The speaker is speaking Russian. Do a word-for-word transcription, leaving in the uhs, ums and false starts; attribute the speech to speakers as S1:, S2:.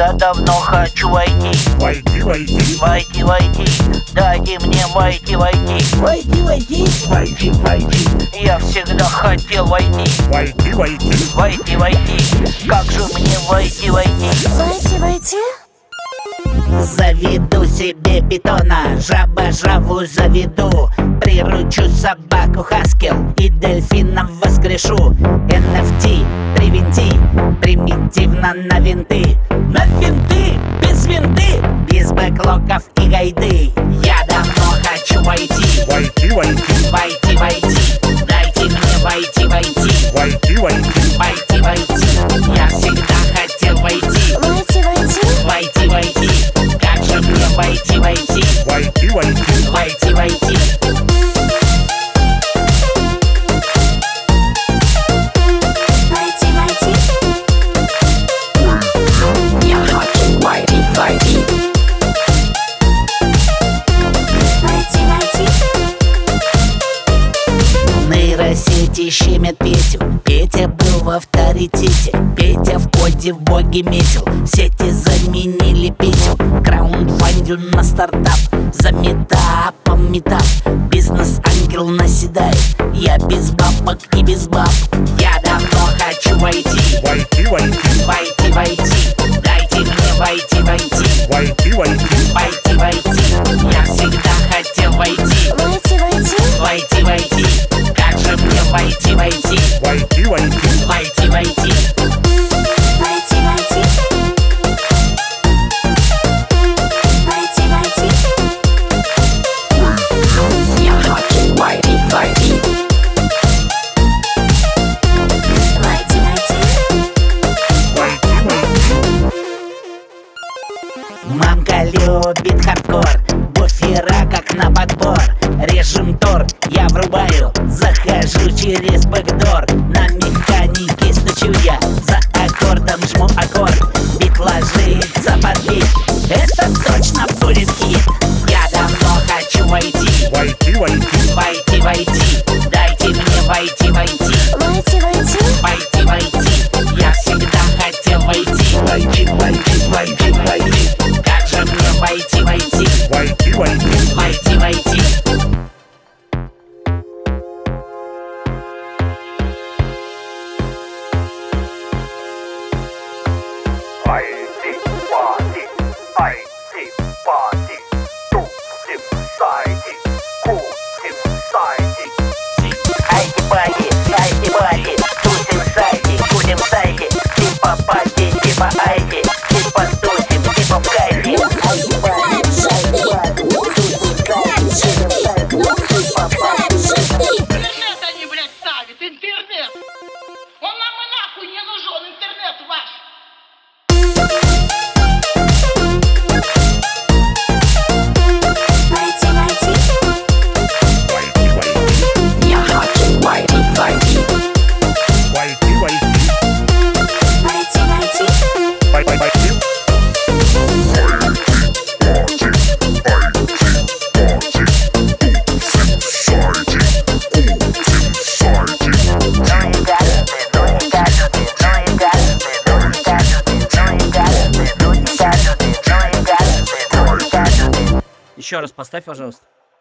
S1: Я давно хочу войти.
S2: Войти, войти.
S1: Войти, войти. Дайте мне войти, войти.
S3: Войти, войти.
S2: Войти, войти.
S1: Я всегда хотел войти.
S2: Войти, войти.
S1: Войти, войти. Как же мне войти, войти?
S4: Войти, войти.
S3: Заведу себе питона, жаба-жаву заведу. Приручу собаку хаскел и дельфинов воскрешу. эн эф ти, привинти, примитивно на винты. На винты, без винты, без бэклоков и гайды. Я давно хочу войти.
S2: Войти, войти.
S3: Войти, войти. Дайте мне войти, войти.
S2: Войти, войти.
S3: Войти, войти. Я всегда хотел войти.
S4: Войти, войти.
S3: Войти, войти. Как же мне войти, войти?
S2: Войти, войти.
S3: Войти, войти.
S4: Войти, войти.
S3: Я хочу войти, войти.
S4: Войти, войти.
S3: Нейросети щемят Петю. Петя был в авторитете. Петя в коде в боге метил. Сети заменили Петю. Краундфандю на стартап. За метапом метап. Бизнес-ангел наседает. Я без бабок и без баб. Я давно хочу войти.
S2: Войти, войти.
S3: Войти, войти. Дайте мне войти, войти.
S2: Войти, войти.
S3: Войти, войти. Я всегда хотел войти.
S4: Войти, войти.
S3: Войти, войти. Как же мне войти, войти?
S2: Войти, войти.
S3: Войти, войти.
S4: Войти, войти. Войти, войти.
S3: Я хочу войти, войти.
S4: Войти, войти.
S2: Войти, войти.
S3: Мамка любит хардкор. Буфера как на подбор. Режим тор, я врубаю. Захожу через бэкдор. На механике стучу я. За аккордом жму аккорд. Бит ложится под бит. Это точно будет хит. Я давно хочу войти.
S2: Войти, войти.
S3: Войти, войти. Дайте мне войти, войти.
S4: Войти, войти.
S3: Войти, войти. Я всегда хотел войти.
S2: Войти, войти, войти, войти.
S3: Как же мне войти, войти?
S2: Войти, войти.
S3: Войти, войти.
S2: Айти, пати, айти, пати, тусим сайти, кусим сайти.
S1: Айти-пати, айти-пати. Тусим сайти, кутим сайти. Типа пати, типа айти. Типа тусим, типа в кайфе.
S5: Интернет они, блядь, ставят, интернет! Он нам и нахуй не нужен, интернет ваш!
S4: Войти, войти.
S2: Войти, войти.
S3: Я хочу войти, войти.
S2: Войти, войти.
S4: Войти, войти.
S2: Вой- вой- войти.
S6: Еще раз поставь, пожалуйста.